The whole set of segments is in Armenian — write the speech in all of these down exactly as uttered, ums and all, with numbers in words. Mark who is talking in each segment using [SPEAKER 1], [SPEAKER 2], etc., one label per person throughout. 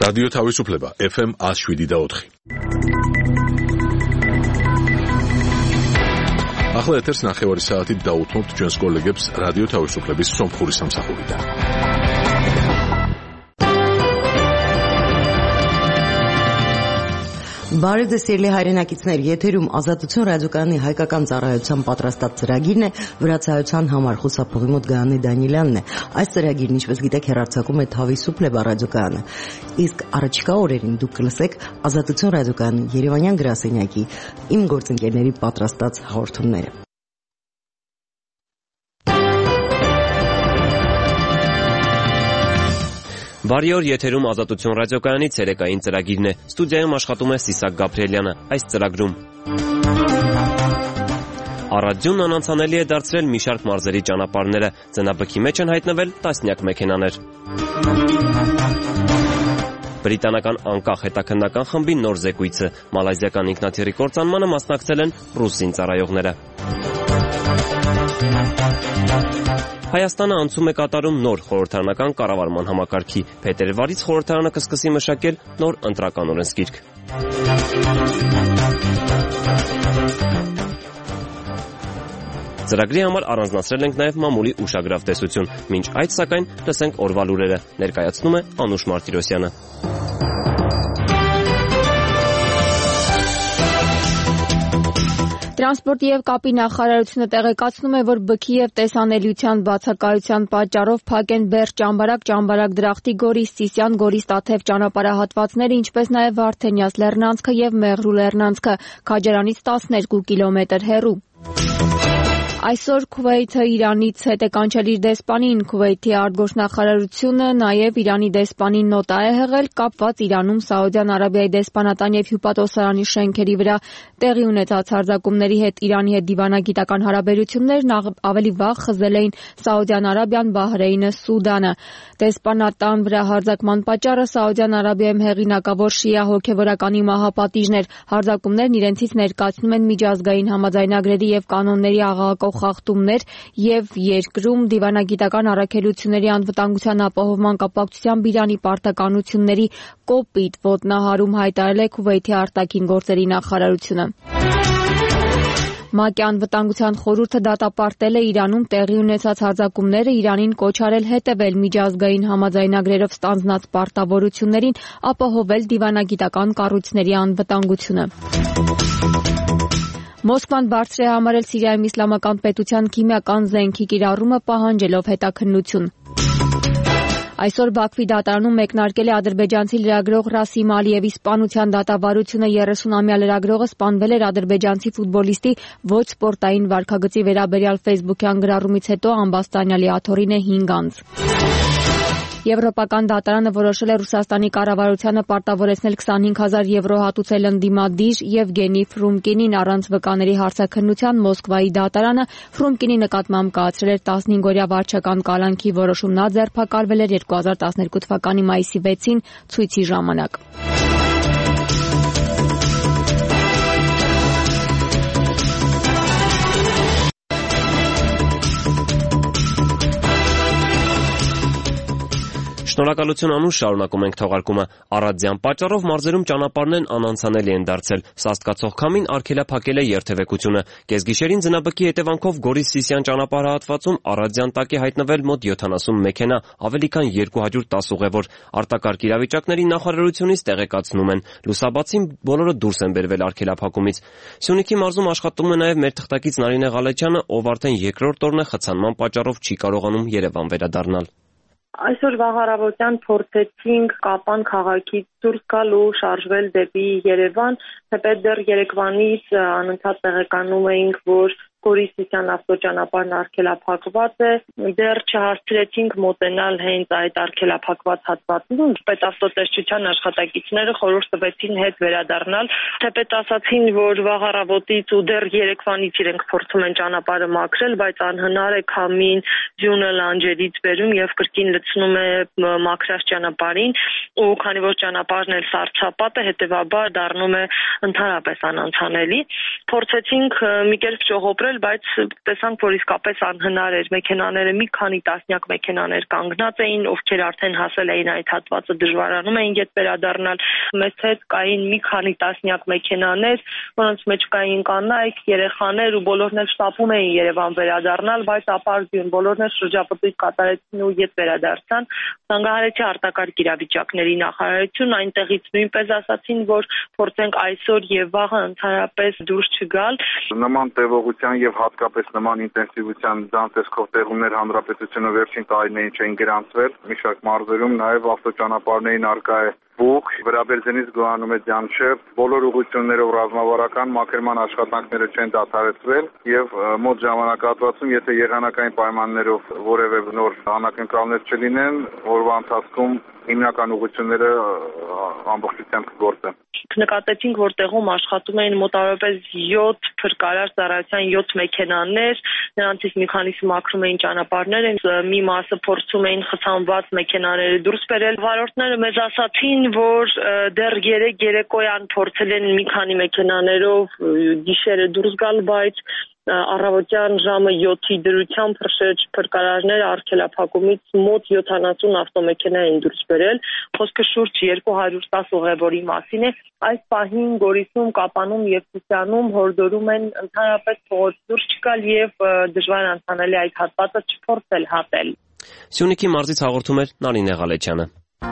[SPEAKER 1] რადიო თავისუფლება ეფ ემ one oh seven და four. ახლა ეთერს ნახევარი საათით დაუთმობთ ჩვენს კოლეგებს რადიო თავისუფლების სომხური სამსახურიდან.
[SPEAKER 2] Բարև ձեզ սիրելի հայրենակիցներ, եթերում Ազատություն ռադիոկայանի հայկական ծառայության պատրաստած ծրագիրն է, վրացայության համար խուսափողի մոտ Գայանե Դանիելյանն է։ Այս ծրագիրն, ինչպես գիտեք, հեռարձակում է Თავისუფლება ռադիոկայանը։ Իսկ առաջիկա օրերին դուք կլսեք Ազատություն ռադիոկայանի Երևանյան գրասենյակի իմ գործընկերների պատրաստած հաղորդումները։
[SPEAKER 3] Բարի օր, եթերում Ազատություն ռադիոկայանի ցերեկային ծրագիրն է։ Ստուդիայում աշխատում է Սիսակ Գաբրիելյանը։ Այս ծրագրում Առաջյունն անանցանելի է դարձրել մի շարք մարզերի ճանապարհները, ծնաբքի մեջ են հայտնվել տասնյակ մեքենաներ։ Բրիտանական անկախ հետաքննական խմբի նոր զեկույցը, մալայզիական ինքնաթիռի կործանմանը մասնակցել են ռուսին ծառայողները։ Հայաստանը անցում է կատարում նոր խորհրդարանական կառավարման համակարգի, փետրվարից խորհրդարանը կսկսի մշակել նոր ընտրական օրենսգիրք։ Ծրագրի համար առանձնացրել ենք նաև մամուլի ուշագրավ տեսություն, մինչ այդ սակայն լսենք օրվա լուրերը, ներկայացնում է Անուշ Մարտիրոսյանը։
[SPEAKER 4] Տրանսպորտի և կապի նախարարությունը տեղեկացնում է, որ բքի և տեսանելիության բացակայության պատճառով փակ են Բերդ-Ճամբարակ, Ճամբարակ-Դրախտի, Գորիս-Սիսիան, Գորիս-Տաթև ճանապարհահատվածները, ինչպես նաև Վարդենյաց լեռնանցքը և Մեղրու լեռնանցքը, Քաջարանից տասներկու կիլոմետր հեռու։ Այսօր Քուվեյթը Իրանից հետ է կանչել իր դեսպանին, Քուվեյթի արտգործնախարարությունը նաև Իրանի դեսպանին նոտա է հղել կապված Իրանում Սաուդյան Արաբիայի դեսպանատան և հյուպատոսարանի շենքերի վրա տեղի ունեցած հարձակումների հետ Իրանի հետ դիվանագիտական հարաբերություններն ավելի վաղ խզել էին Սաուդյան Արաբիան, Բահրեյնը, Սուդանը։ Դեսպանատան վրա հարձակման պատճառը Սաուդյան Արաբիայում հեղինակավոր շիա հոգևորականի մահապատիժն էր։ Հարձակումներն իրենցից ներկայացնում են միջազգային համաձայնագրերի և կանոնների աղաղակող խախտումներ եւ երկրում դիվանագիտական առաքելությունների անվտանգության ապահովման կապակցությամբ Իրանի պարտականությունների կոպիտ ոտնահարում հայտարարել է Քուվեյթի արտաքին գործերի նախարարությունը։ ՄԱԿ-ի անվտանգության խորհուրդը դատապարտել է Իրանում տեղի ունեցած հարձակումները, Իրանին կոչ արել հետևել միջազգային համաձայնագրերով ստանձնած պարտավորություններին, ապահովել դիվանագիտական կառույցների անվտանգությունը։ Մոսկվան բարձր է համարել Սիրիայում իսլամական պետության քիմիական զենքի կիրառումը պահանջելով հետաքննություն։ Այսօր Բաքվի դատարանում մեկնարկել է ադրբեջանցի լրագրող Ռասիմ Ալիևի սպանության դատավարությունը երեսունամյա լրագրողը սպանվել էր ադրբեջանցի ֆուտբոլիստի ոչ սպորտային վարքագծի վերաբերյալ ֆեյսբուքյան գրառումից հետո ամբաստանյալի աթոռին է հինգ անձ։ Եվրոպական դատարանը որոշել է Ռուսաստանի կառավարությանը պարտավորեցնել քսանհինգ հազար եվրո հատուցել ընդդիմադիր Եվգենի Ֆրումկինին առանց վկաների հարցաքննության Մոսկվայի դատարանը Ֆրումկինի նկատմամբ կայացրել էր տասնհինգօրյա վարչական կալանքի որոշում, նա ձերբակալվել էր երկու հազար տասներկու թվականի մայիսի վեցին ցույցի ժամանակ։
[SPEAKER 3] Շնորհակալություն Անուշ, շարունակում ենք թողարկումը։ Առադյան պատճառով մարզերում ճանապարհներն անանցանելի են դարձել։ Սաստկացող քամին արգելափակել է երթևեկությունը։ Կեսգիշերին ձնաբքի հետևանքով Գորիս-Սիսիան ճանապարհահատվածում առադյան տակ է հայտնվել մոտ յոթանասուն մեքենա, ավելի քան երկու հարյուր տասը ուղևոր։ Արտակարգ իրավիճակների նախարարությունից տեղեկացնում են, լուսաբացին բոլորը դուրս են բերվել արգելափակումից։ Սյունիքի մարզում աշխատում է նաև մեր թղթակից Նարինե Ղալեչյանը, ով արդեն երկրորդ օրն է խցանման պատճառով չի կարողանում Երևան վերադառնալ։
[SPEAKER 5] Այսօր վաղարավոտյան փորձեցինք Կապան քաղաքից դուրս գալ ու շարժվել դեպի Երևան, թեպետ դեռ երեկվանից անընդհատ տեղեկանում էինք, որ Գորիս-Սիսիան ավտոճանապարհն արգելափակված է, դեռ չհասցրեցինք մոտենալ հենց այդ արգելափակված հատվածին, պետավտոտեսչության աշխատակիցները խորհուրդ տվեցին հետ վերադառնալ, թեպետ ասացին, որ վաղ առավոտից ու դեռ երեկվանից իրենք փորձում են ճանապարհը մաքրել, բայց անհնար է, քամին ձյունը լանջերից բերում եւ կրկին լցնում է մաքրած ճանապարհին, ու քանի որ ճանապարհն էլ սառցապատ է, հետեւաբար դառնում է ընդհանրապես անանցանելի։ Փորձեցինք մի կերպ ճողոպրել կատարել, բայց տեսանք, որ իսկապես անհնար էր։ Մեքենաները մի քանի տասնյակ մեքենաներ կանգնած էին, ովքեր արդեն հասել էին այդ հատվածը, դժվարանում էին գետ վերադառնալ։ Մեզ հետ կային մի քանի տասնյակ մեքենաներ, որոնց մեջ կային կանայք, երեխաներ ու բոլորն էլ շտապում էին Երևան վերադառնալ, բայց ապարդյուն բոլորն էլ շրջապտույտ կատարեցին ու գետ վերադարձան։ Զանգահարեցի արտակարգ իրավիճակների նախարարություն այնտեղից նույնպես ասացին, որ փորձենք այսօր եւ վաղը ընդհանրապես դուրս չգալ։
[SPEAKER 6] Նման տևողության եւ հատկապես նման ինտենսիվության դանտեսքով տեղումներ հանրապետությունը վերջին տարիներին չէին գրանցվել։ Մի շարք մարզերում նաեւ ավտոճանապարհներին արկա է բուք, Վրաբերձենից գոհանում է Ձանչև, բոլոր ուղղություններով ռազմավարական մաքրման աշխատանքները չեն դադարեցվել եւ մոտ ժամանակահատվածում, եթե եղանակային պայմաններով որևէ նոր անակնկալներ չլինեն, օրվա ընթացքում հիմնական ուղղությունները ամբողջությամբ կգործեն։
[SPEAKER 5] Նկատեցինք, որ տեղում աշխատում էին մոտավորապես յոթ փրկարար ծառայության յոթ մեքենաներ, նրանցից մի քանիսը մաքրում էին ճանապարհները, մի մասը փորձում էին խցանված մեքենաները դուրս բերել։ Վարորդները մեզ ասացին, որ դեռ երեք երեկոյան փորձել են մի քանի մեքենաներով գիշերը դուրս գալ, բայց առավոտյան ժամը յոթի դրությամբ փրշեջ փրկարարները արգելափակումից մոտ յոթանասուն ավտոմեքենա են դուրս բերել։ Խոսքը շուրջ երկու հարյուր տասը ուղևորի մասին է։ Այս պահին Գորիսում, Կապանում եւ Սիսիանում հորդորում են ընդհանրապես փողոց դուրս չգալ եւ դժվար անցանելի այդ հատվածը չփորձել հատել։
[SPEAKER 3] Սյունիքի մարզից հաղորդում էր Նարինե Ղալեչյանը։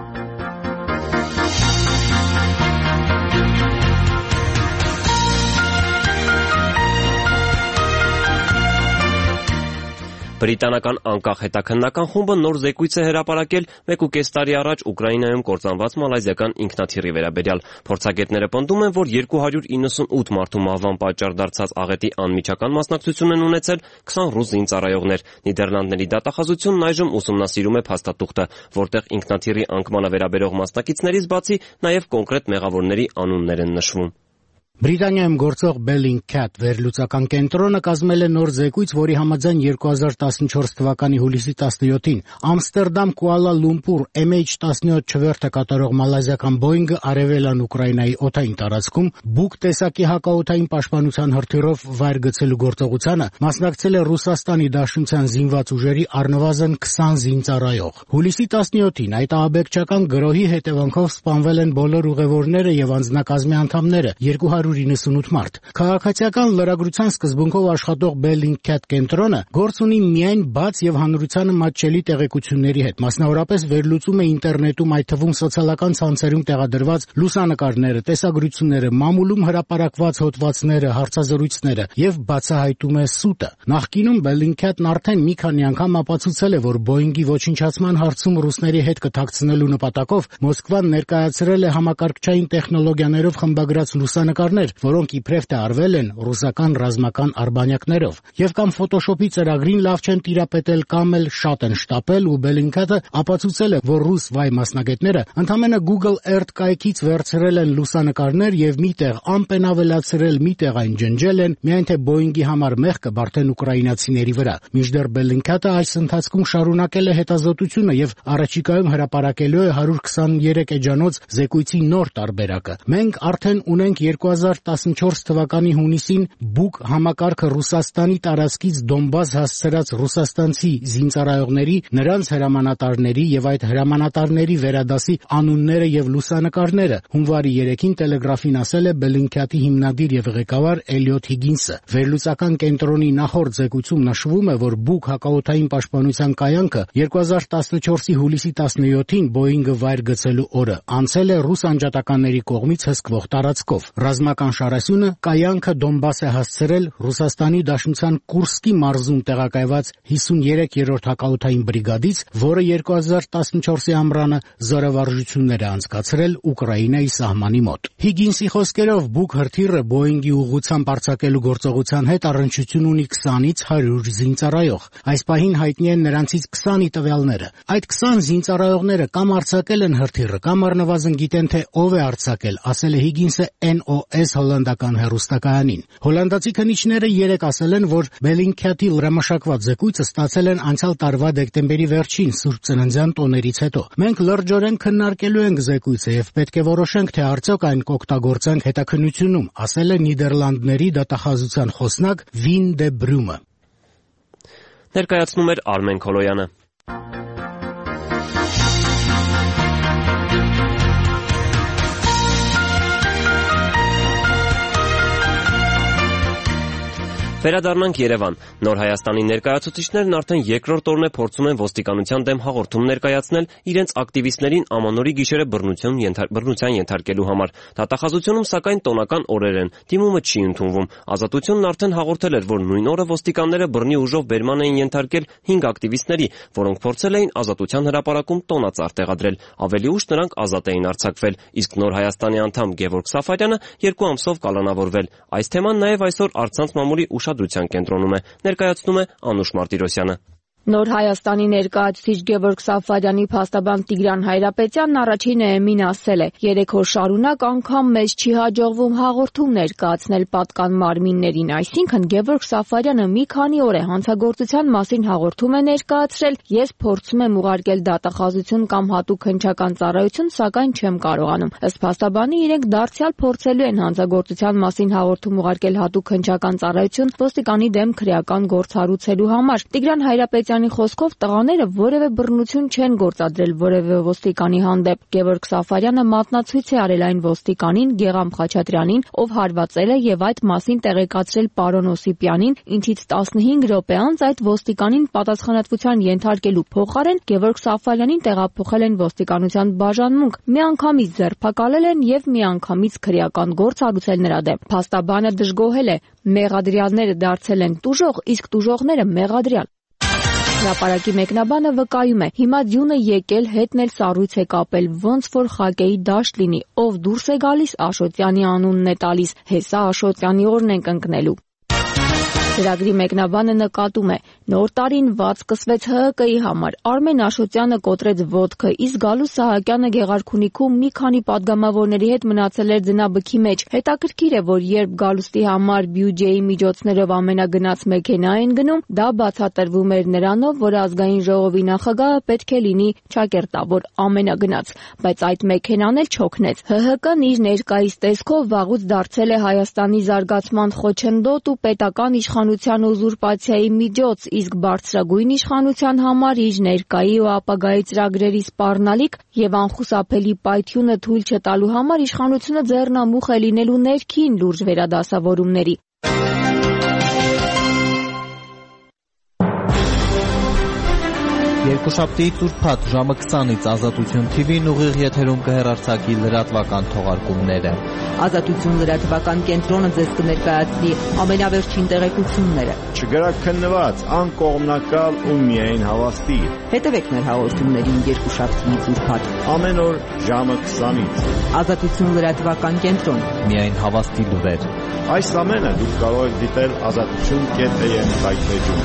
[SPEAKER 3] Բրիտանական անկախ հետաքննական խումբը նոր զեկույց է հրապարակել մեկուկես տարի առաջ Ուկրաինայում կործանված մալազիական ինքնաթիռի վերաբերյալ։ Փորձագետները պնդում են, որ երկու հարյուր իննսունութ մարդու մահվան պատճառ դարձած աղետի անմիջական մասնակցություն են ունեցել քսան ռուս զինծառայողներ։ Նիդերլանդների դատախազությունն այժմ ուսումնասիրում է փաստաթուղթը, որտեղ ինքնաթիռի անկմանը վերաբերող մասնակիցներից բացի նաև կոնկրետ մեղավորների անուններ են նշվում։
[SPEAKER 7] Բրիտանիայում գործող Bellingcat վերլուծական կենտրոնը կազմել է նոր զեկույց, որի համաձայն երկու հազար տասնչորս թվականի հուլիսի տասնյոթին Ամստերդամ Կուալա Լումպուր էմ էյչ տասնյոթ չվերթը կատարող մալազիական Boeing-ը արևելան Ուկրաինայի օդային տարածքում Buk տեսակի հակաօդային պաշտպանության հրթիռով վայր գցելու գործողությանը մասնակցել է Ռուսաստանի Դաշնության զինված ուժերի առնվազն քսան զինծառայող։ Հուլիսի տասնյոթին այդ ահաբեկչական գրոհի հետևանքով սպանվել են բոլոր ուղևորները եւ անձնակազմի անդամները՝ երկու հարյուր իննսունութ մարդ։ Քաղաքացիական լրագրության սկզբունքով աշխատող Bellingcat կենտրոնը գործ ունի միայն բաց եւ հանրությանը մատչելի տեղեկությունների հետ, մասնավորապես վերլուծում է ինտերնետում, այդ թվում սոցիալական ցանցերում տեղադրված լուսանկարները, տեսագրությունները, մամուլում հրապարակված հոդվածները, հարցազրույցները եւ բացահայտում է սուտը։ Նախկինում Bellingcat-ն արդեն մի քանի անգամ ապացուցել է, որ Boeing-ի ոչնչացման հարցում ռուսների հետ կթաքցնելու նպատակով Մոսկվան ներկայացրել է համակարգչային տեխնոլոգիաներով խմբագրած լուսանկարներ, որոնք իբրև թե արվել են ռուսական ռազմական արբանյակներով, եւ կամ Photoshop-ի ծրագրին լավ չեն տիրապետել, կամ էլ շատ են շտապել, ու Bellingcat-ը ապացուցել է, որ ռուս վայ մասնագետները ընդամենը Google Earth կայքից վերցրել են լուսանկարներ եւ միտեղ ամպեն ավելացրել, միտեղ այն ջնջել են, միայն թե Boeing-ի համար մեղքը բարդեն ուկրաինացիների վրա։ Մինչդեռ Bellingcat-ը այս ընթացքում շարունակել է հետազոտությունը եւ առաջիկայում հրապարակելու է հարյուր քսաներեք էջանոց զեկույցի նոր տարբերակը։ Մենք արդեն ունենք երկու հազար տասնչորս թվականի հունիսին Buk համակարգը Ռուսաստանի տարածքից Դոնբաս հասցրած ռուսաստանցի զինծառայողների, նրանց հրամանատարների եւ այդ հրամանատարների վերադասի անունները եւ լուսանկարները հունվարի երեքին Տելեգրաֆին ասել է Bellingcat-ի հիմնադիր եւ ղեկավար Էլիոթ Հիգինսը։ Վերլուծական կենտրոնի նախորդ զեկույցում նշվում է, որ Buk հակաօդային պաշտպանության կայանքը երկու հազար տասնչորսի հուլիսի տասնյոթին Boeing-ը վայր գցելու օրը անցել է ռուս անջատականների կողմից հսկվող տարածքով։ Ռազմական շարասյունը կայանքը Դոնբաս է հասցրել Ռուսաստանի Դաշնության Կուրսկի մարզում տեղակայված հիսուներեք-րդ հակաօդային բրիգադից, որը երկու հազար տասնչորսի ամռանը զորավարժություններ է անցկացրել Ուկրաինայի սահմանի մոտ։ Հիգինսի խոսքերով Buk հրթիռը Boeing-ի ուղղությամբ արձակելու գործողության հետ առնչություն ունի քսանից հարյուր զինծառայող։ Այս պահին հայտնի են նրանցից քսանի տվյալները։ Այդ քսան զինծառայողները կամ արձակել են հրթիռը, կամ առնվազն գիտեն, թե ով է արձակել, ասել է Հիգինսը N O S հանդես հոլանդական հեռուստակայանին։ Հոլանդացի քննիչները երեկ ասել են, որ Bellingcat-ի լրամշակված զեկույցը ստացել են անցյալ տարվա դեկտեմբերի վերջին Սուրբ Ծննդյան տոներից հետո։ Մենք լրջորեն քննարկելու ենք զեկույցը եւ պետք է որոշենք, թե արդյոք այն կօգտագործենք հետաքննությունում, ասել է Նիդերլանդների դատախազության խոսնակ Վին դե Բրյումը։
[SPEAKER 3] Ներկայացնում էր Արմեն Քոլոյանը։ Վերադառնանք Երևան։ Նոր Հայաստանի ներկայացուցիչներն արդեն երկրորդ օրն է փորձում են ոստիկանության դեմ հաղորդում ներկայացնել իրենց ակտիվիստներին ամանորի գիշերը բռնության ենթարկելու համար։ Դատախազությունում սակայն տոնական օրեր են, դիմումը չի ընդունվում։ Ազատությունն արդեն հաղորդել էր, որ նույն օրը ոստիկանները բռնի ուժով բերման էին ենթարկել հինգ ակտիվիստների, որոնք փորձել էին Ազատության հրապարակում տոնածառ տեղադրել։ Ավելի ուշ նրանք ազատ էին արձակվել, իսկ Նոր Հայաստանի անդամ Գևորգ Սաֆարյանը երկու ամսով կալանավորվել։ Այս թեման նաև այսօր առցանց մամուլի ուշադրության կենտրոնում է, ներկայացնում է Անուշ Մարտիրոսյանը։
[SPEAKER 4] Նոր Հայաստանի ներկայացուցիչ Գևորգ Սաֆարյանի փաստաբան Տիգրան Հայրապետյանն առաջին էմին ասել է. երեք օր շարունակ անգամ մեզ չի հաջողվում հաղորդում ներկայացնել պատկան մարմիններին, այսինքն Գևորգ Սաֆարյանը մի քանի օր է հանցագործության մասին հաղորդում է ներկայացրել, ես փորձում եմ ուղարկել դատախազություն կամ հատուկ հնչական ծառայություն, սակայն չեմ կարողանում։ Ըստ փաստաբանի իրենք դարձյալ փորձելու են հանցագործության մասին հաղորդում ուղարկել հատուկ հնչական ծառայություն ոստիկանի դեմ քրեական գործ հարուցելու համար։ Տիգրան Հայրապետյանը խոսքով տղաները որևէ բռնություն չեն գործադրել որևէ ոստիկանի հանդեպ։ Գևորգ Սաֆարյանը մատնացույց է արել այն ոստիկանին Գեգամ Խաչատրյանին, ով հարվածել է եւ այդ մասին տեղեկացրել պարոն Օսիպյանին, ինչից տասնհինգ րոպե անց այդ ոստիկանին պատասխանատվության ենթարկելու փոխարեն Գևորգ Սաֆարյանին տեղափոխել են ոստիկանության բաժանմունք, միանգամից ձերբակալել են եւ միանգամից քրեական գործ հարուցել նրա դեմ։ Փաստաբանը դժգոհել է. մեղադրյալները դարձել են տուժող, իսկ տուժողները մեղադրյալ։ Հրապարակի մեկնաբանը վկայում է. հիմա ձյունը եկել, հետն էլ սառույց է կապել, ոնց որ խակեի դաշտ լինի, ով դուրս է գալիս, Աշոտյանի անունն է տալիս, հեսա Աշոտյանի օրն ենք ընկնելու։ Ծրագրի մեկնաբանը նկատում է. նոր տարին վատ սկսվեց Հ Հ Կ-ի համար, Արմեն Աշոտյանը կոտրեց ոտքը, իսկ Գալու Սահակյանը Գեղարքունիքում մի քանի պատգամավորների հետ մնացել էր ձնաբքի մեջ։ Հետաքրքիր է, որ երբ Գալուստի համար բյուջեի միջոցներով ամենագնաց մեքենա են գնում, դա բացատրվում էր նրանով, որ ազգային ժողովի նախագահը պետք է լինի ճակերտավոր ամենագնաց, բայց այդ մեքենան էլ չօգնեց։ Հ Հ Կ-ն իր ներկայիս տեսքով վաղուց դարձել է Հայաստանի զարգացման խոչընդոտ ու պետական իշխանության ուզուրպացիայի միջոց, իսկ բարձրագույն իշխանության համար իր ներկայի ու ապագայի ծրագրերի սպառնալիք եւ անխուսափելի պայթյունը թույլ չտալու համար իշխանությունը ձեռնամուխ է լինելու ներքին լուրջ վերադասավորումների։
[SPEAKER 8] Երկուշաբթի ծուրփաթ ժամը քսանից Ազատություն թի վին ուղիղ եթերում կհեռարձակի լրատվական թողարկումները։
[SPEAKER 2] Ազատություն լրատվական կենտրոնը ձեզ կներկայացնի ամենավերջին տեղեկությունները։
[SPEAKER 9] Չգրակ քննված, անկողմնակալ ու միայն հավաստի։
[SPEAKER 2] Հետևեք մեր հաղորդումներին երկուշաբթի ծուրփաթ։
[SPEAKER 9] Ամեն օր ժամը քսանից։
[SPEAKER 2] Ազատություն լրատվական կենտրոն։
[SPEAKER 8] Միայն հավաստի լուրեր։
[SPEAKER 9] Այս ամենը դուք կարող եք դիտել ազատություն կետ am հայտնեջում։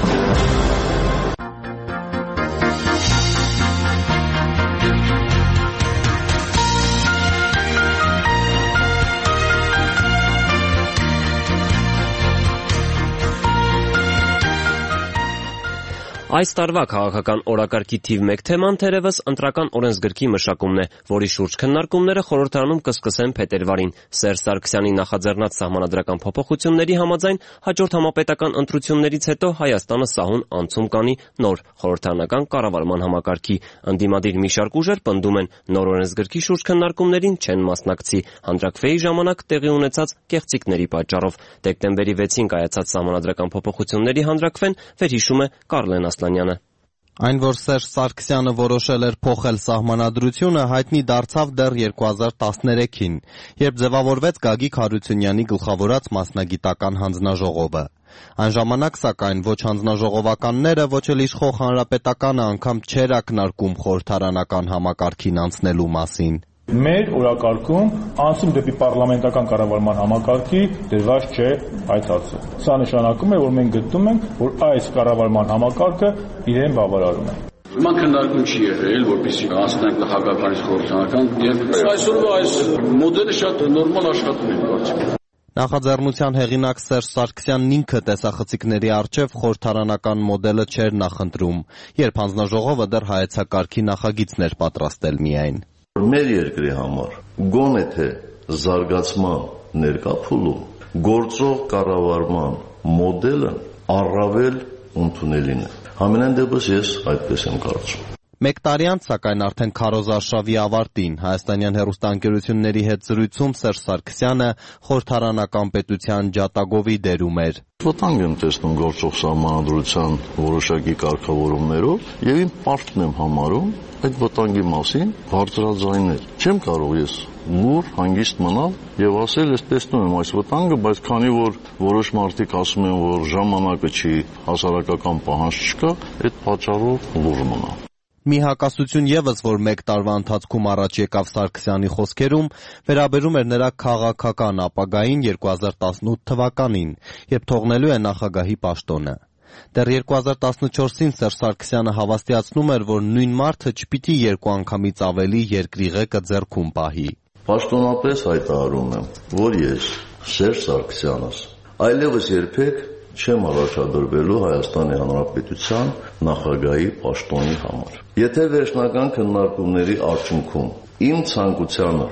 [SPEAKER 3] Այս տարվա քաղաքական օրակարգի թիվ մեկ թեման թերևս ընտրական օրենսգրքի մշակումն է, որի շուրջ քննարկումները խորհրդարանում կսկսեն փետրվարին։ Սերժ Սարգսյանի նախաձեռնած սահմանադրական փոփոխությունների համաձայն հաջորդ համապետական ընտրություններից հետո Հայաստանը սահուն անցում կանի նոր խորհրդարանական կառավարման համակարգի։ Ընդդիմադիր մի շարք ուժեր պնդում են նոր օրենսգրքի շուրջ քննարկումներին չեն մասնակցի հանրաքվեի ժամանակ տեղի ունեցած կեղծիքների պատճառով։ Դեկտեմբերի վեցին կայացած սահմանադրական փոփոխությունների հանրաքվեն վերհիշում է Կարլեն Ասլանյանը։
[SPEAKER 8] Այն, որ Սերժ Սարգսյանը որոշել էր փոխել սահմանադրությունը, հայտնի դարձավ դեռ երկու հազար տասներեքին, երբ ձևավորվեց Գագիկ Հարությունյանի գլխավորած մասնագիտական հանձնաժողովը։ Այն ժամանակ, սակայն, ոչ հանձնաժողովականները, ոչ էլ իշխող հանրապետականը անգամ չէր ակնարկում խորհրդարանական համակարգին անցնելու մասին։
[SPEAKER 10] Մեր օրակարգում անցում դեպի պարլամենտական կառավարման համակարգի դրված չէ այդ հարցը։ Սա նշանակում է, որ մենք գտնում ենք, որ այս կառավարման համակարգը իրեն բավարարում է։
[SPEAKER 11] Հիմա քննարկում չի եղել, որպեսզի անցնենք նախագահականից խորհրդարանական, եւ այսօրվա այս մոդելը շատ նորմալ աշխատում է, կարծիքով։
[SPEAKER 8] Նախաձեռնության հեղինակ Սերժ Սարգսյանն ինքը տեսախցիկների առջև խորհրդարանական մոդելը չէր նախընտրում, երբ հանձնաժողովը դեռ հայեցակարգի նախագիծներ պատրաստել միայն։
[SPEAKER 12] Մեր երկրի համար գոնե թե զարգացման ներկա փուլում գործող կառավարման մոդելը առավել ընդունելին է։ Համենայն դեպս ես այդպես եմ կարծում։
[SPEAKER 8] Մեկ տարի անց, սակայն արդեն քարոզարշավի ավարտին հայաստանյան հեռուստաընկերությունների հետ զրույցում Սերժ Սարգսյանը խորհրդարանական պետության ջատագովի դերում էր։
[SPEAKER 12] Վտանգ եմ տեսնում գործող սահմանադրության որոշակի կարգավորումներով եւ իմ պարտքն եմ համարում այդ վտանգի մասին բարձրաձայնել։ Չեմ կարող ես լուր հանգիստ մնալ եւ ասել, ես տեսնում եմ այս վտանգը, բայց քանի որ որոշ մարդիկ ասում են, որ ժամանակը չի, հասարակական պահանջ չկա, այդ պատճառով լուր մնալ։
[SPEAKER 8] Մի հակասություն ևս, որ մեկ տարվա ընթացքում առաջ եկավ Սարգսյանի խոսքերում, վերաբերում էր նրա քաղաքական ապագային երկու հազար տասնութ թվականին, երբ թողնելու է նախագահի պաշտոնը։ Դեռ երկու հազար տասնչորսին Սերժ Սարգսյանը հավաստիացնում էր, որ նույն մարդը չպիտի երկու անգամից ավելի երկրի ղեկը ձեռքում պահի։
[SPEAKER 12] Պաշտոնապես հայտարարում եմ, որ ես Սերժ Սարգսյանս այլևս երբեք չեմ առաջադրվելու Հայաստանի Հանրապետության նախագահի պաշտոնի համար։ Եթե վերջնական քննարկումների արդյունքում իմ ցանկությանը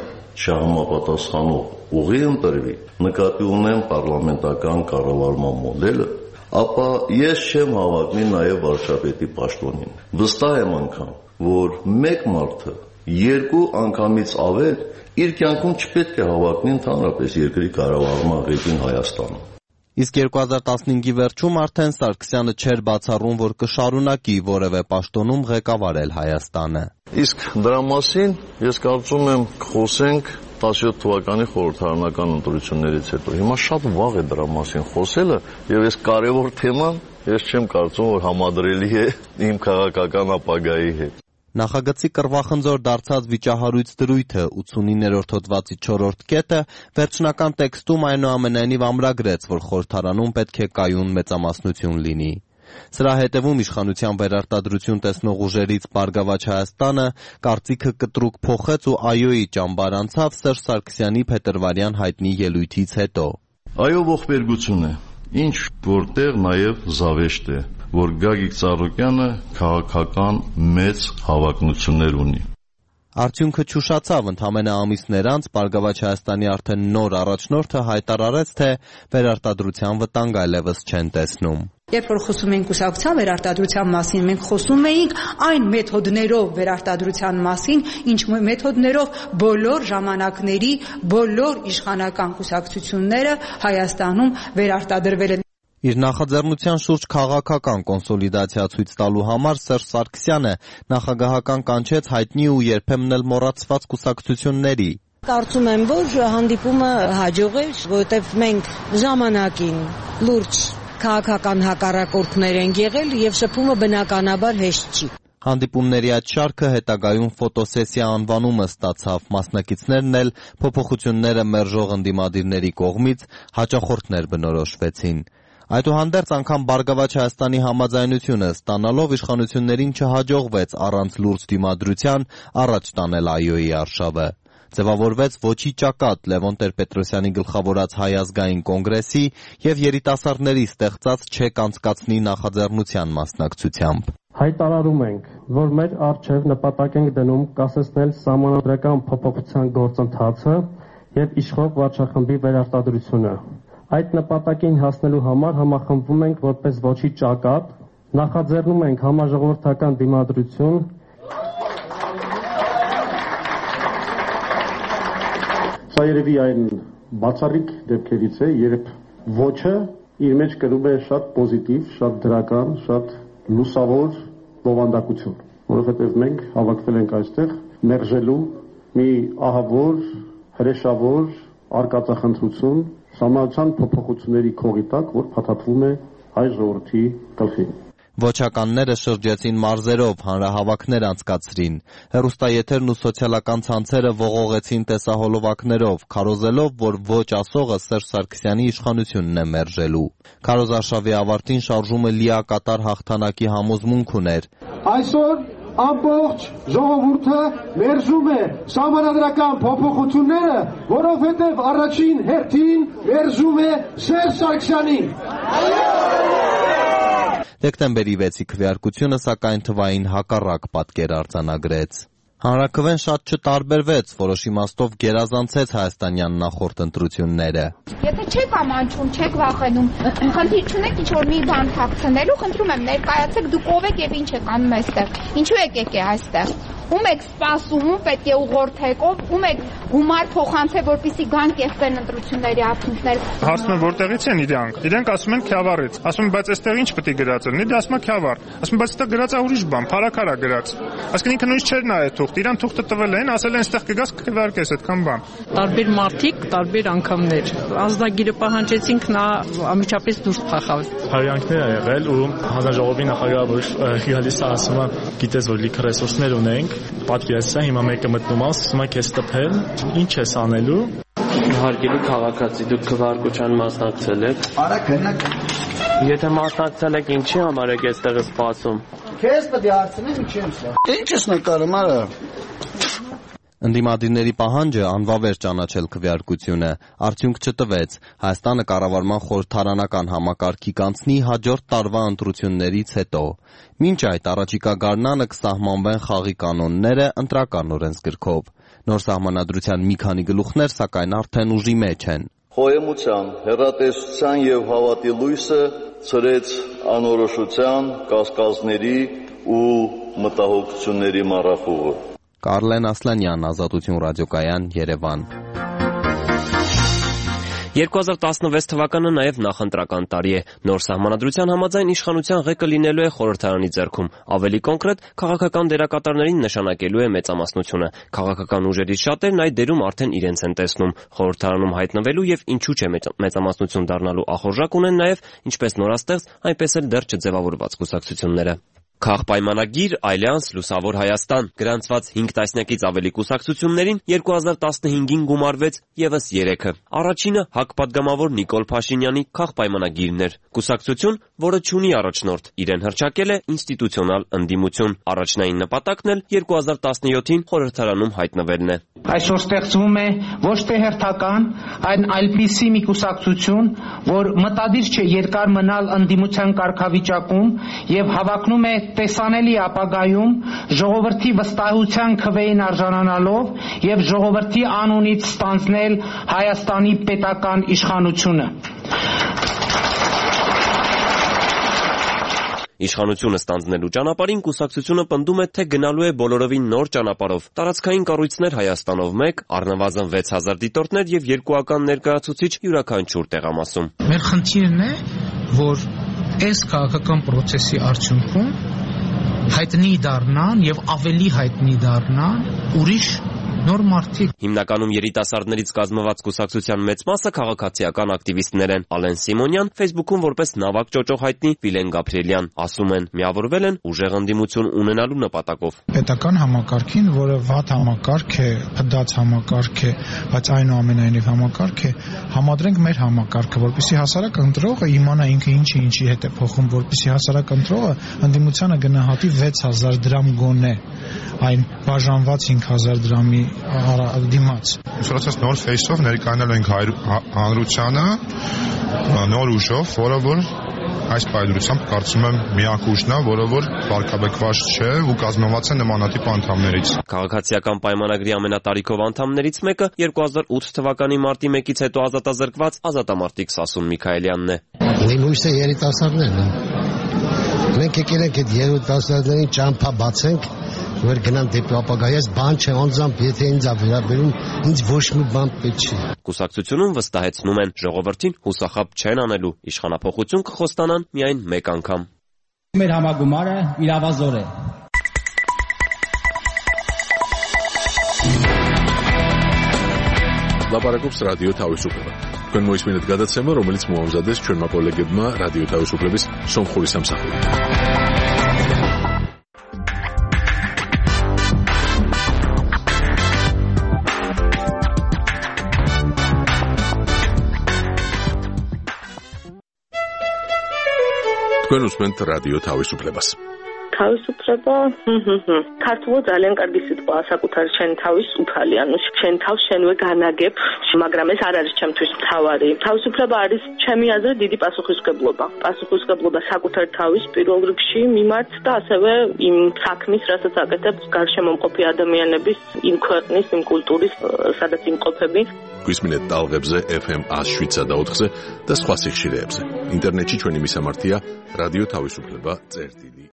[SPEAKER 12] չհամապատասխանող ուղի ընտրվի, նկատի ունեմ պարլամենտական կառավարման մոդելը, ապա ես չեմ հավակնի նաև վարչապետի պաշտոնին։ Վստահ եմ անգամ, որ մեկ մարդը երկու անգամից ավել իր կյանքում չպետք է հավակնի ընդհանրապես երկրի կառավարման ղեկին Հայաստանում։
[SPEAKER 8] Իսկ երկու հազար տասնհինգի վերջում արդեն Սարգսյանը չէր բացառում, որ կշարունակի որևէ պաշտոնում ղեկավարել Հայաստանը։
[SPEAKER 12] Իսկ դրա մասին ես կարծում եմ խոսենք տասնյոթ թվականի խորհրդարանական ընտրություններից հետո։ Հիմա շատ վաղ է դրա մասին խոսելը, եւ այս կարևոր թեման ես չեմ կարծում, որ համադրելի է իմ քաղաքական ապագայի հետ։
[SPEAKER 8] Նախագծի կռվախնձոր դարձած վիճահարույց դրույթը ութսունիններորդ հոդվածի չորրորդ կետը վերջնական տեքստում այնուամենայնիվ ամրագրեց, որ խորհրդարանում պետք է կայուն մեծամասնություն լինի։ Սրա հետևում իշխանության վերարտադրություն տեսնող ուժերից Բարգավաճ Հայաստանը կարծիքը կտրուկ փոխեց ու ԱՅՈ-ի ճամբար անցավ Սերժ Սարգսյանի փետրվարյան հայտնի ելույթից հետո։
[SPEAKER 12] Այո, ողբերգություն է, ինչ որտեղ նաև զավեշտ է, որ Գագիկ Ծառուկյանը քաղաքական մեծ հավակնություններ ունի։
[SPEAKER 8] Արդյունքը չուշացավ, ընդամենը ամիսներ անց Բարգավաճ Հայաստանի արդեն նոր առաջնորդը հայտարարեց, թե վերարտադրության վտանգ այլևս չեն տեսնում։
[SPEAKER 13] Երբ որ խոսում ենք կուսակցության վերարտադրության մասին, մենք խոսում էինք այն մեթոդներով վերարտադրության մասին, ինչ մեթոդներով բոլոր ժամանակների բոլոր իշխանական կուսակցությունները Հայաստանում վերարտադրվել են։
[SPEAKER 8] Իր նախաձեռնության շուրջ քաղաքական կոնսոլիդացիա ցույց տալու համար Սերժ Սարգսյանը նախագահական կանչեց հայտնի ու երբեմն էլ մոռացված կուսակցությունների։
[SPEAKER 2] Կարծում եմ, որ հանդիպումը հաջողեր, որովհետև մենք ժամանակին լուրջ քաղաքական հակառակորդներ են եղել եւ շփումը բնականաբար հեշտ չի։
[SPEAKER 8] Հանդիպումների այդ շարքը հետագայում ֆոտոսեսիա անվանումը ստացավ, մասնակիցներն էլ փոփոխությունները մերժող ընդդիմադիրների կողմից հաճախորդներ բնորոշվեցին։ Այդուհանդերձ անգամ Բարգավաճ Հայաստանի համաձայնությունը ստանալով իշխանություններին չհաջողվեց առանց լուրջ դիմադրության առաջ տանել ԱՅՈ-ի արշավը։ Ձևավորվեց ոչի ճակատ Լևոն Տեր-Պետրոսյանի գլխավորած Հայ ազգային կոնգրեսի եւ երիտասարդների ստեղծած չեք անցկացնի նախաձեռնության մասնակցությամբ։
[SPEAKER 14] Հայտարարում ենք, որ մեր առջև նպատակ ենք դնում կասեցնել սահմանադրական փոփոխության գործընթացը եւ իշխող վարչախմբի վերարտադրությունը։ Այդ նպատակին հասնելու համար համախմբվում ենք որպես ոչի ճակատ, նախաձեռնում ենք համաժողովրդական դիմադրություն, սա երևի այն բացառիկ դեպքերից է, երբ ոչը իր մեջ կրում է շատ պոզիտիվ, շատ դրական, շատ լուսավոր բովանդակություն, որովհետև մենք հավաքվել ենք այստեղ մերժելու մի ահավոր, հրեշավոր արկածախնդրություն, սահմանադրության փոփոխությունների քողի տակ, որ փաթաթվում է հայ ժողովրդի գլխին։
[SPEAKER 8] Ոչականները շրջեցին մարզերով, հանրահավաքներ անցկացրին։ Հեռուստաեթերն ու սոցիալական ցանցերը ողողեցին տեսահոլովակներով, քարոզելով, որ ոչ ասողը Սերժ Սարգսյանի իշխանությունն է մերժելու։ Քարոզարշավի ավարտին շարժումը լիակատար հաղթանակի համոզմունք ուներ։
[SPEAKER 15] Այսօր
[SPEAKER 14] ամբողջ ժողովուրդը մերժում է սահմանադրական փոփոխությունները, որովհետև առաջին հերթին մերժում է Սերժ Սարգսյանին։
[SPEAKER 8] Դեկտեմբերի վեցի քվեարկությունը սակայն թվային հակառակ պատկեր արձանագրեց։ Հանրաքվեն շատ չտարբերվեց, որոշ իմաստով գերազանցեց հայաստանյան նախորդ ընտրությունները։
[SPEAKER 15] Եթե չեք ամանչում, չեք վախենում, խնդիր չունեք ինչ-որ մի բան թաքցնելու, խնդրում եմ ներկայացեք, դուք ով եք եւ ինչ եք անում այստեղ։ Ինչու եք եկել այստեղ։ Ում եք սպասում, ում պետք է ուղղորդեք, ում եք գումար փոխանցել, որպեսզի գան կեղծեն ընտրությունների արդյունքները։
[SPEAKER 16] Հարցնում են որտեղից են իրանք։ Իրանք ասում են Քյավառից։ Ասում են բայց այստեղ ինչ պետք է գրած լինի։ Դա ասում է Քյավառ։ Ասում են բայց այստեղ գրած է ուրիշ բան, փարակարա գրած։ Այսինքն ինքը նույնիսկ չէր նայել թուղթ, իրան թուղթը տվել են, ասել են այստեղ կգաս կքվեարկես այդքան բան։
[SPEAKER 17] Տարբեր մարդիկ, տարբեր անգամներ։ Ազդագիրը պահանջեցինք, նա ամիջապես դուրս փախավ։
[SPEAKER 18] Հարյանքներ ա եղել ու հանրաժողովի նախագահը որ գալիս է ասում է գիտես որ լիքը ռեսուրսներ ունենք, պատկերացրա հիմա մեկը մտնում է, ասում է քեզ տփել, ինչ ես անելու։
[SPEAKER 3] Հարգելի քաղաքացի, դուք քվեարկության մասնակցել եք։
[SPEAKER 19] Արա գնաք։
[SPEAKER 3] Եթե մասնակցել եք, ինչի համար եք այստեղ սպասում։
[SPEAKER 19] Քեզ պետք է հարցնեմ ինչի եմ սպասում։ Ինչ ես նկարում, արա։
[SPEAKER 8] Ընդդիմադիրների պահանջը անվավեր ճանաչել քվեարկությունը արդյունք չտվեց։ Հայաստանը կառավարման խորհրդարանական համակարգի կանցնի հաջորդ տարվա ընտրություններից հետո։ Մինչ այդ առաջիկա գարնանը կսահմանվեն խաղի կանոնները ընտրական օրենսգրքով։ Նոր սահմանադրության մի քանի գլուխներ սակայն արդեն ուժի մեջ են։
[SPEAKER 12] Խոհեմության, հեռատեսության եւ հավատի լույսը ծրեց անորոշության, կասկածների ու մտահոգությունների մառախուղը։
[SPEAKER 8] Կարլեն Ասլանյան, Ազատություն ռադիոկայան, Երևան։
[SPEAKER 3] երկու հազար տասնվեց թվականը նաև նախընտրական տարի է։ Նոր սահմանադրության համաձայն իշխանության ղեկը լինելու է խորհրդարանի ձեռքում։ Ավելի կոնկրետ, քաղաքական դերակատարներին նշանակելու է մեծամասնությունը։ Քաղաքական ուժերից շատերն այդ դերում արդեն իրենց են տեսնում։ Խորհրդարանում հայտնվելու եւ ինչու՞ չէ մեծամասնություն դառնալու ախորժակ ունեն նաև ինչպես նորաստեղծ, այնպես էլ դեռ չձևավորված կուսակցությունները։ Քաղպայմանագիր, Ալյանս, Լուսավոր Հայաստան գրանցված հինգ տասնյակից ավելի կուսակցություններին երկու հազար տասնհինգին գումարվեց ևս երեքը։ Առաջինը ՀԱԿ պատգամավոր Նիկոլ Փաշինյանի քաղպայմանագիրն էր։ Կուսակցություն, որը չունի առաջնորդ, իրեն հռչակել է ինստիտուցիոնալ ընդդիմություն։ Առաջնային նպատակն էլ երկու հազար տասնյոթին խորհրդարանում հայտնվելն է։
[SPEAKER 19] Այսօր ստեղծվում է ոչ թե հերթական, այլ այլպիսի մի կուսակցություն, որ մտադիր չէ երկար մնալ ընդդիմության կարգավիճակում եւ հավակնում է տեսանելի ապագայում ժողովրդի վստահության քվեին արժանանալով եւ ժողովրդի անունից ստանձնել Հայաստանի պետական իշխանությունը։
[SPEAKER 3] Իշխանությունը ստանձնելու ճանապարհին կուսակցությունը պնդում է, թե գնալու է բոլորովին նոր ճանապարհով։ Տարածքային կառույցներ Հայաստանով մեկ, առնվազն վեց հազար դիտորդներ եւ երկուական ներկայացուցիչ յուրաքանչյուր տեղամասում։
[SPEAKER 20] Մեր խնդիրն է, որ այս քաղաքական process-ի արդյունքում հայտնի դառնան եւ ավելի հայտնի դառնան ուրիշ նոր մարդիկ։
[SPEAKER 3] Հիմնականում երիտասարդներից կազմված կուսակցության մեծ մասը քաղաքացիական ակտիվիստներ են։ Ալեն Սիմոնյան Facebook-ում որպես նավակ ճոճող հայտնի Վիլեն Գաբրիելյան ասում են, միավորվել են ուժեղ ընդդիմություն ունենալու նպատակով։
[SPEAKER 20] Պետական համակարգին, որը վատ համակարգ է, փդած համակարգ է, բայց այնուամենայնիվ համակարգ է, համադրենք մեր համակարգը, որպեսզի հասարակ ընտրողը իմանա ինքը ինչի ինչի հետ է փոխում, որպեսզի հասարակ ընտրողը ընդդիմությանը գնահատի վեց հազար դրամ գոնե, այն բաժանված հինգ հազար դրամի դիմաց։
[SPEAKER 21] Ուսուցած նոր ֆեյսով ներկայանալ ենք հանրությանը, նոր ուժով, որը որ այս պայծառությամբ կարծում եմ միակ ուժն է, որը որ վարկաբեկված չէ ու կազմված է նմանատիպ անդամներից։
[SPEAKER 3] Քաղաքացիական պայմանագրի ամենատարիքով անդամներից մեկը երկու հազար ութ թվականի մարտի մեկից հետո ազատազրկված ազատամարտիկ Սասուն Միքայելյանն է։
[SPEAKER 22] Նույնիսկ երիտասարդներն են։ Մենք եկել ենք այդ երիտասարդներին ճամփա բացենք, որ գնան դեպի ապագայից, բան չէ, անձամբ եթե ինձ ա վերաբերում, ինձ ոչ մի բան պետք չի։
[SPEAKER 3] Կուսակցությունում վստահեցնում են, ժողովրդին հուսախաբ չեն անելու, իշխանափոխություն կխոստանան միայն մեկ անգամ։
[SPEAKER 23] Մեր համագումարը իրավազոր է։
[SPEAKER 1] Լապարակობს ռադիո Თავისუფლება. Თქვენ მოისმინეთ გადაცემა, რომელიც მოამზადეს ჩვენმა კოლეგებმა რადიო თავისუფლების სომხური სამსახური. თქვენ უსმენთ რადიო თავისუფლებას.
[SPEAKER 5] თავისუფლება, ქართულად ძალიან კარგი სიტყვაა საკუთარი შენ თავის უფალი, ანუ შენ თავს შენვე განაგებ, მაგრამ ეს არ არის ჩემთვის მთავარი. თავისუფლება არის ჩემი აზრით დიდი პასუხისმგებლობა. პასუხისმგებლობა საკუთარ თავის პირველ რიგში მიმართ და ასევე იმ საქმის, რასაც აკეთებ გარშემომყოფი ადამიანების, იმ ქვეყნის, იმ კულტურის, სადაც იმყოფები.
[SPEAKER 1] გვისმინეთ ტალღებზე ეფ ემ ათს შვიდსა და ოთხზე და სხვა სიხშირეებზე. ინტერნეტში ჩვენი მისამართია რადიო თავისუფლება წერტილი.